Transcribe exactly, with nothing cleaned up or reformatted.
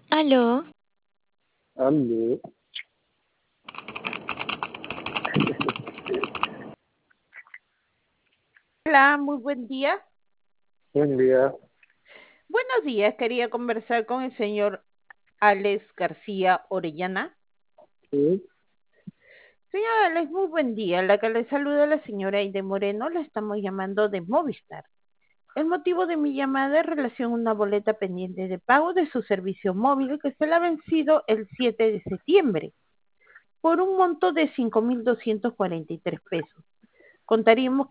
Aló, Ande, Hola, muy buen día. buen día. Buenos días, quería conversar con el señor Alex García Orellana. Sí, Señor Alex, muy buen día. La que le saluda la señora Aide Moreno, la estamos llamando de Movistar. El motivo de mi llamada es relación a una boleta pendiente de pago de su servicio móvil que se le ha vencido el siete de septiembre por un monto de cinco mil doscientos cuarenta y tres pesos. Contaríamos